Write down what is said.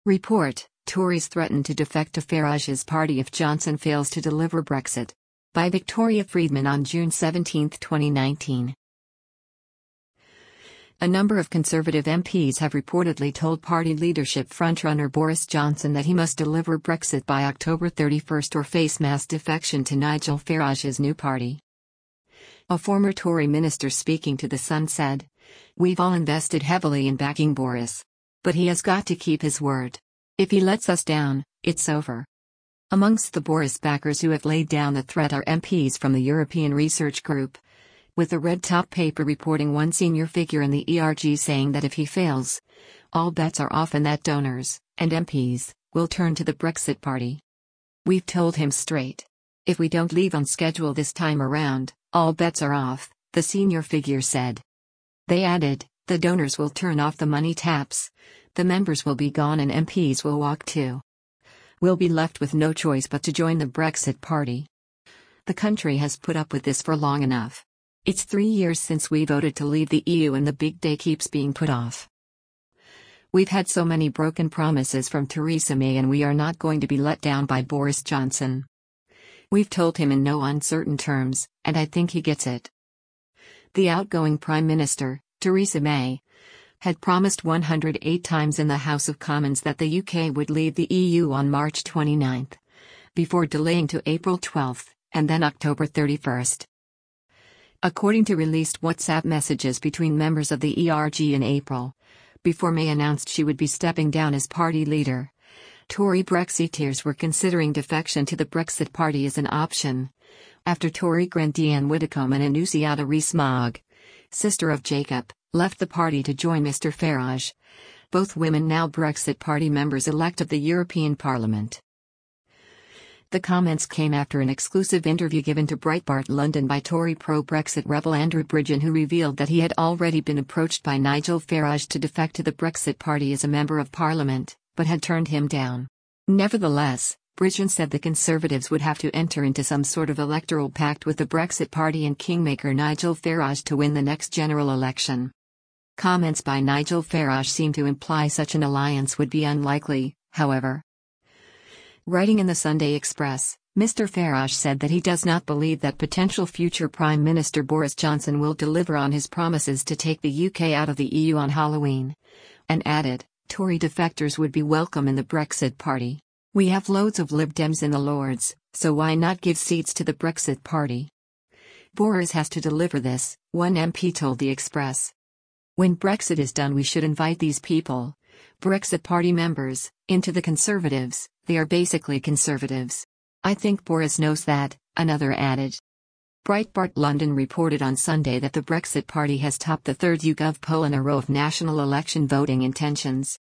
Report: Tories threaten to defect to Farage's party if Johnson fails to deliver Brexit. By Victoria Friedman on June 17, 2019. A number of Conservative MPs have reportedly told party leadership frontrunner Boris Johnson that he must deliver Brexit by October 31 or face mass defection to Nigel Farage's new party. A former Tory minister speaking to The Sun said, "We've all invested heavily in backing Boris. But he has got to keep his word. If he lets us down, it's over." Amongst the Boris backers who have laid down the threat are MPs from the European Research Group, with the Red Top paper reporting one senior figure in the ERG saying that if he fails, all bets are off and that donors, and MPs, will turn to the Brexit party. "We've told him straight. If we don't leave on schedule this time around, all bets are off," the senior figure said. They added, "The donors will turn off the money taps, the members will be gone and MPs will walk too. We'll be left with no choice but to join the Brexit party. The country has put up with this for long enough. It's 3 years since we voted to leave the EU and the big day keeps being put off. We've had so many broken promises from Theresa May and we are not going to be let down by Boris Johnson. We've told him in no uncertain terms, and I think he gets it." The outgoing Prime Minister, Theresa May, had promised 108 times in the House of Commons that the UK would leave the EU on March 29, before delaying to April 12, and then October 31. According to released WhatsApp messages between members of the ERG in April, before May announced she would be stepping down as party leader, Tory Brexiteers were considering defection to the Brexit party as an option, after Tory Grant Diane Widdecombe and Annunziata Rees-Mogg, sister of Jacob, left the party to join Mr Farage, both women now Brexit Party members-elect of the European Parliament. The comments came after an exclusive interview given to Breitbart London by Tory pro-Brexit rebel Andrew Bridgen, who revealed that he had already been approached by Nigel Farage to defect to the Brexit Party as a Member of Parliament, but had turned him down. Nevertheless, Bridgen said the Conservatives would have to enter into some sort of electoral pact with the Brexit Party and Kingmaker Nigel Farage to win the next general election. Comments by Nigel Farage seem to imply such an alliance would be unlikely, however. Writing in the Sunday Express, Mr Farage said that he does not believe that potential future Prime Minister Boris Johnson will deliver on his promises to take the UK out of the EU on Halloween, and added, "Tory defectors would be welcome in the Brexit Party. We have loads of Lib Dems in the Lords, so why not give seats to the Brexit Party? Boris has to deliver this," one MP told the Express. "When Brexit is done we should invite these people, Brexit Party members, into the Conservatives. They are basically Conservatives. I think Boris knows that," another added. Breitbart London reported on Sunday that the Brexit Party has topped the third YouGov poll in a row of national election voting intentions.